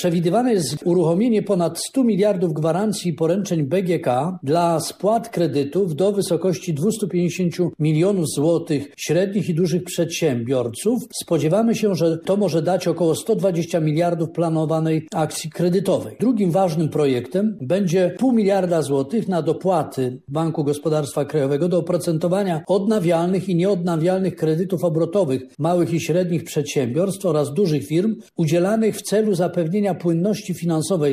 Przewidywane jest uruchomienie ponad 100 miliardów gwarancji i poręczeń BGK dla spłat kredytów do wysokości 250 milionów złotych średnich i dużych przedsiębiorców. Spodziewamy się, że to może dać około 120 miliardów planowanej akcji kredytowej. Drugim ważnym projektem będzie 0,5 miliarda złotych na dopłaty Banku Gospodarstwa Krajowego do oprocentowania odnawialnych i nieodnawialnych kredytów obrotowych małych i średnich przedsiębiorstw oraz dużych firm udzielanych w celu zapewnienia płynności finansowej